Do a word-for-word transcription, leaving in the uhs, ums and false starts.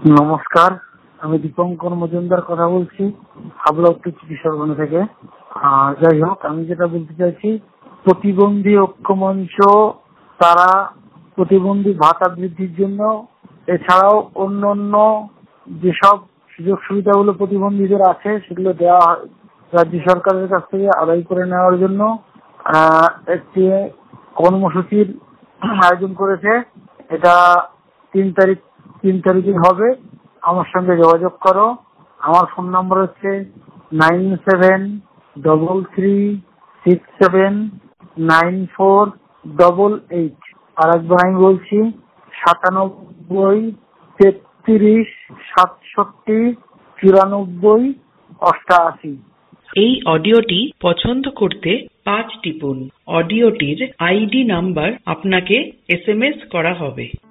নমস্কার, আমি দীপঙ্কর মজুমদার কথা বলছি হাবড়া উত্তর চিকিৎসকগণ থেকে। যাই হোক, আমি যেটা বলতে চাইছি, প্রতিবন্ধী ঐক্যমঞ্চ তারা প্রতিবন্ধী ভাতা বৃদ্ধির জন্য এছাড়াও অন্য অন্য যেসব সুযোগ সুবিধাগুলো প্রতিবন্ধীদের আছে সেগুলো দেওয়া রাজ্য সরকারের কাছ থেকে আদায় করে নেওয়ার জন্য আহ একটি কর্মসূচির আয়োজন করেছে। এটা তিন তারিখ তিন তারিখে হবে। আমার সঙ্গে যোগাযোগ করো। আমার ফোন নাম্বার হচ্ছে nine seven double three six seven nine four double eight. আর একবার আমি বলছি, সাতানব্বই তেত্রিশ সাতষট্টি চুরানব্বই অষ্টাশি। এই অডিওটি পছন্দ করতে পাঁচ টিপুন। অডিওটির আইডি নাম্বার আপনাকে এস এম এস করা হবে।